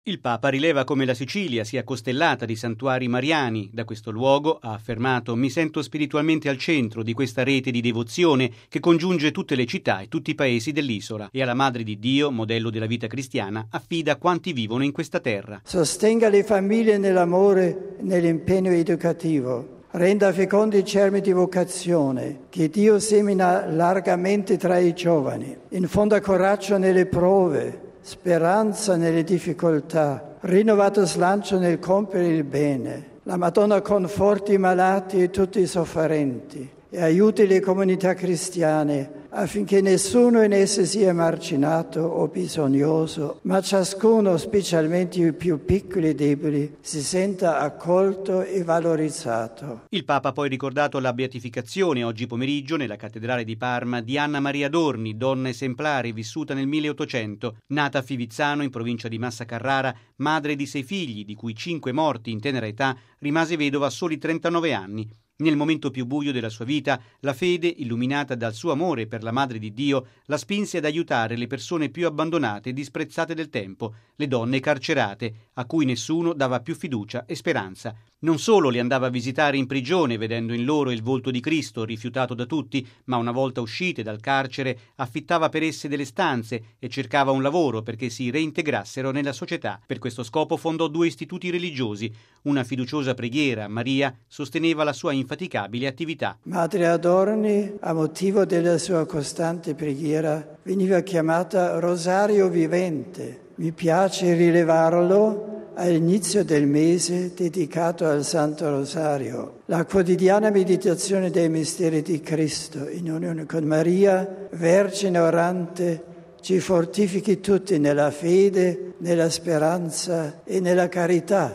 Il Papa rileva come la Sicilia sia costellata di santuari mariani. Da questo luogo, ha affermato, mi sento spiritualmente al centro di questa rete di devozione che congiunge tutte le città e tutti i paesi dell'isola, e alla Madre di Dio, modello della vita cristiana, affida quanti vivono in questa terra. Sostenga le famiglie nell'amore e nell'impegno educativo. Renda fecondi i germi di vocazione che Dio semina largamente tra i giovani. Infonda coraggio nelle prove, speranza nelle difficoltà, rinnovato slancio nel compiere il bene. La Madonna conforti i malati e tutti i sofferenti e aiuti le comunità cristiane affinché nessuno in esse sia emarginato o bisognoso, ma ciascuno, specialmente i più piccoli e deboli, si senta accolto e valorizzato. Il Papa ha poi ricordato la beatificazione oggi pomeriggio nella cattedrale di Parma di Anna Maria Dorni, donna esemplare vissuta nel 1800, nata a Fivizzano in provincia di Massa Carrara, madre di 6 figli, di cui 5 morti in tenera età, rimase vedova a soli 39 anni. Nel momento più buio della sua vita, la fede, illuminata dal suo amore per la Madre di Dio, la spinse ad aiutare le persone più abbandonate e disprezzate del tempo, le donne carcerate, a cui nessuno dava più fiducia e speranza. Non solo le andava a visitare in prigione, vedendo in loro il volto di Cristo, rifiutato da tutti, ma una volta uscite dal carcere affittava per esse delle stanze e cercava un lavoro perché si reintegrassero nella società. Per questo scopo fondò 2 istituti religiosi. Una fiduciosa preghiera, Maria, sosteneva la sua infaticabile attività. Madre Adorni, a motivo della sua costante preghiera, veniva chiamata Rosario Vivente. Mi piace rilevarlo all'inizio del mese dedicato al Santo Rosario. La quotidiana meditazione dei misteri di Cristo in unione con Maria, Vergine orante, ci fortifichi tutti nella fede, nella speranza e nella carità.